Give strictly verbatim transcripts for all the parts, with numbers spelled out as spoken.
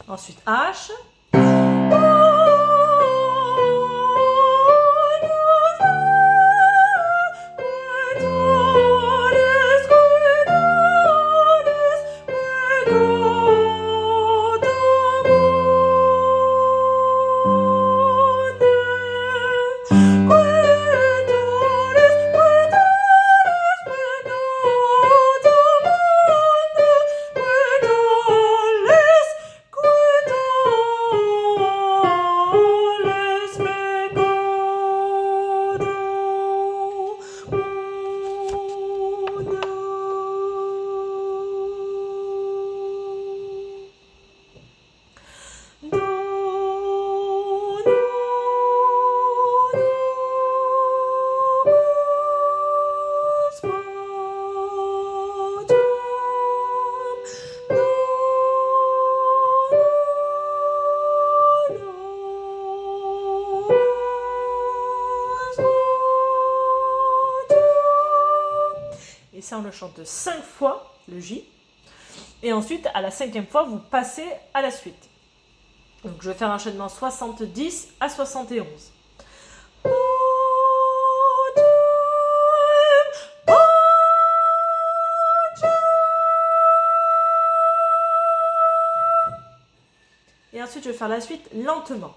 Ensuite H. Et ça, on le chante cinq fois, le J. Et ensuite, à la cinquième fois, vous passez à la suite. Donc, je vais faire l'enchaînement soixante-dix à soixante et onze. Et ensuite, je vais faire la suite lentement.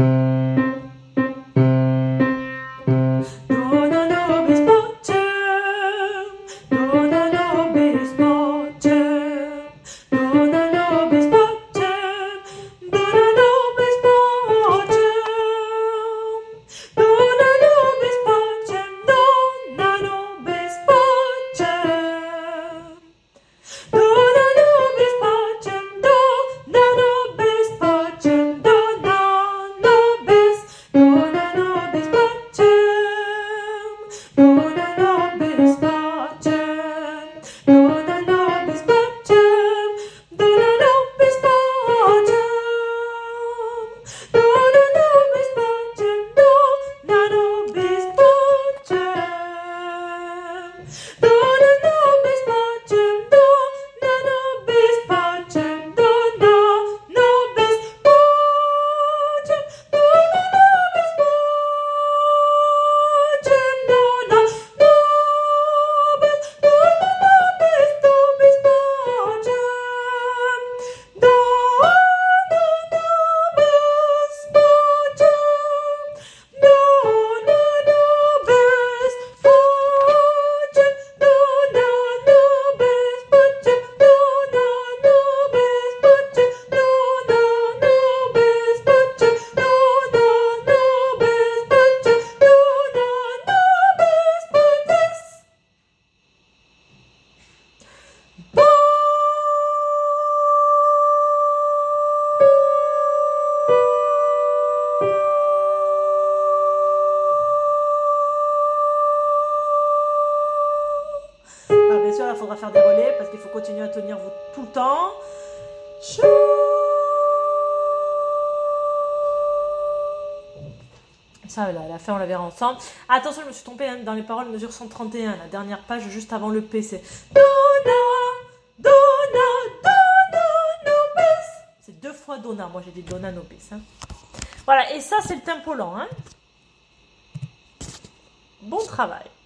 Bien sûr, il faudra faire des relais parce qu'il faut continuer à tenir vous tout le temps. Ça, à la fin, on la verra ensemble. Attention, je me suis trompée hein, dans les paroles, mesure cent trente et un, la dernière page juste avant le P. C'est Dona, Dona, Dona, Nobis. C'est deux fois Dona. Moi, j'ai dit Dona, Nobis. Hein. Voilà, et ça, c'est le tempo lent. Hein. Bon travail.